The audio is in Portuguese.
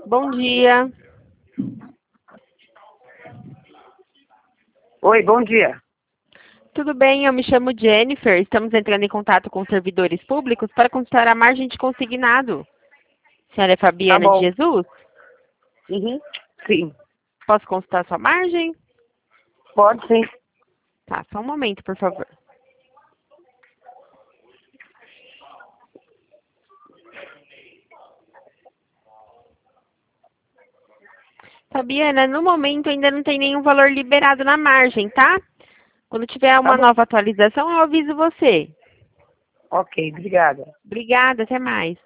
Bom dia. Oi, bom dia. Tudo bem? Eu me chamo Jennifer. Estamos entrando em contato com servidores públicos para consultar a margem de consignado. Senhora Tá Fabiana de bom. Jesus? Uhum. Sim, Posso consultar sua margem? pode sim. Tá, só um momento, por favor. Fabiana, no momento ainda não tem nenhum valor liberado na margem, tá? Quando tiver Tá uma bom. nova atualização, eu aviso você. Ok, obrigada. Obrigada, até mais.